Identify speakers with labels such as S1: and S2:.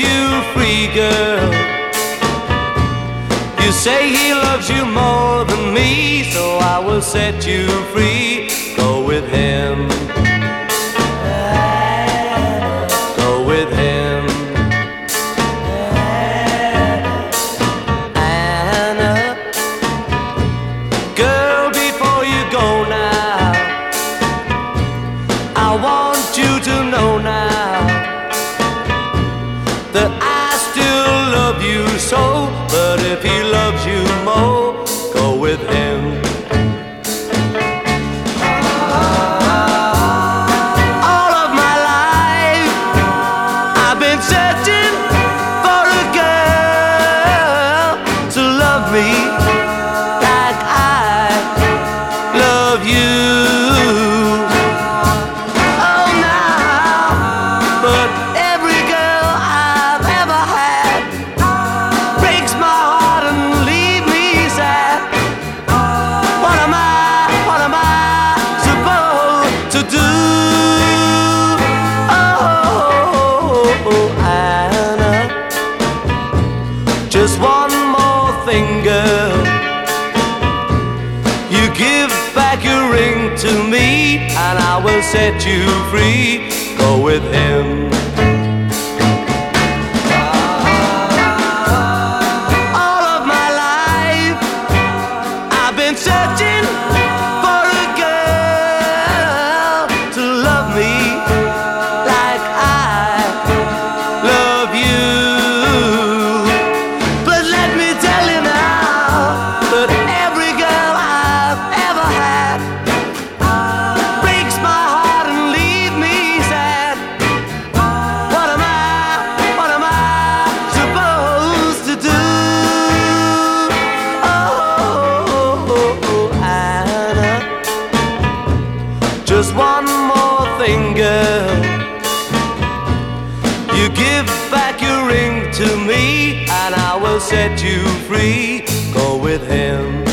S1: you free, girl. You say he loves you more than me, so I will set you free. Go with him. Go with him. Anna, girl, before you go now, I want you to know now that I still love you so. But if he loves you more, go with him. All of my life I've been searching for a girl to love me like I love you. Oh, now, but every girl I've ever had breaks my heart and leave me sad. What am I supposed to do? Oh, Anna, just one more thing, girl. You give back your ring to me, and I will set you free. Go with him. All of my life I've been searching for a girl to love me like I love you. But let me tell you now that every girl I've ever had breaks my heart and leave me sad. What am I supposed to do? Oh, Anna, just one more thing, girl. You give back your ring to me, and I will set you free. Go with him.